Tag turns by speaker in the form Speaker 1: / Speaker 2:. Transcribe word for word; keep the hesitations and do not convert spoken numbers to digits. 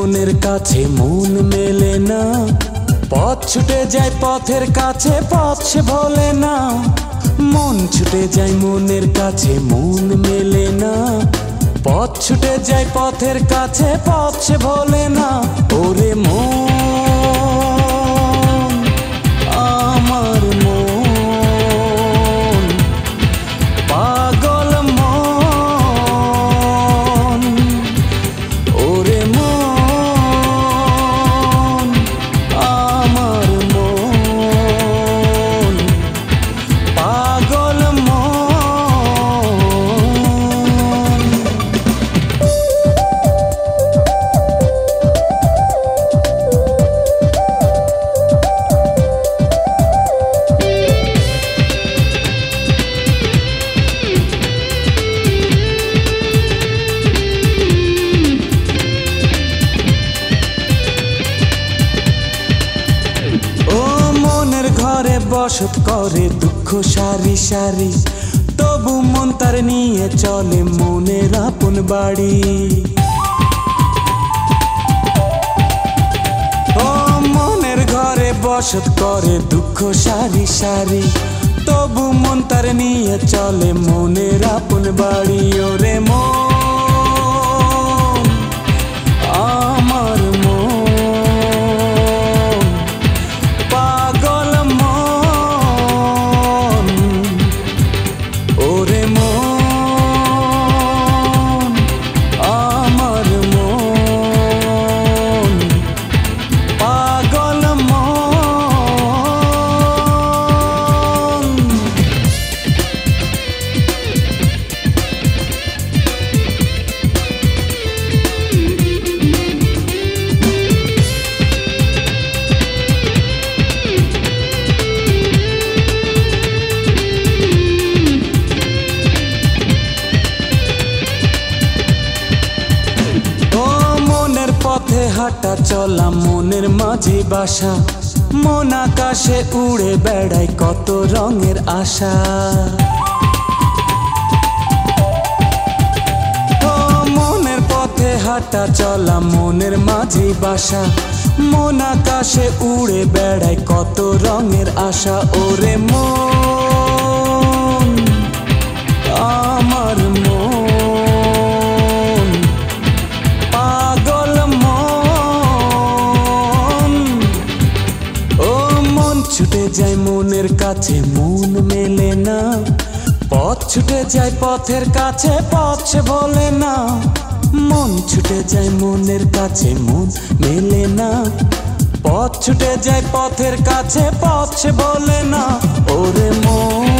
Speaker 1: মনের কাছে মন মেলে না, পথ ছুটে যায় পথের কাছে পথ সে ভোলে না। মন ছুটে যায় মনের কাছে মন মেলে না, পথ ছুটে যায় পথের কাছে পথ সে ভোলে না। ওরে মন আমার মন পাগল মন, ওরে মন আমার মন পাগল মন। ঘরে বসত করে দুঃখ সারি সারি, তবু মন তার নিয়ে চলে মনের আপন বাড়ি। ও মনের ঘরে বসত করে দুঃখ সারি সারি, তবু মন তার নিয়ে চলে মনের আপন বাড়ি। ওরে মন আমার পথে হাঁটা চলা মনের মাঝে বাসা, মন আকাশে উড়ে বেড়ায় কত রঙের আশা। ও মনের পথে হাঁটা চলা মনের মাঝে বাসা, মন আকাশে উড়ে বেড়ায় কত রঙের আশা। ওরে মন আমার মন পাগল মন, ও মন ছুটে যায় মনের কাছে মন মেলে না, পথ ছুটে যায় পথের কাছে পথ সে ভোলে না। মন ছুটে যায় মনের কাছে মন মেলে না, পথ ছুটে যায় পথের কাছে পথ সে ভোলে না। ওরে মন